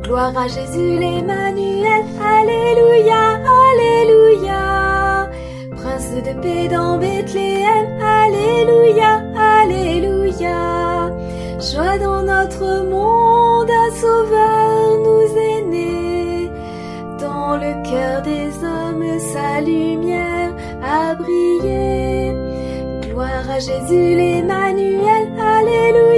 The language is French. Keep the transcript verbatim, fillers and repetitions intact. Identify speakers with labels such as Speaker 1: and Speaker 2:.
Speaker 1: Gloire à Jésus l'Emmanuel, Alléluia, Alléluia. Prince de paix dans Bethléem, Alléluia, Alléluia. Joie dans notre monde, un sauveur nous est né. Dans le cœur des hommes, sa lumière a brillé. Gloire à Jésus l'Emmanuel, Alléluia.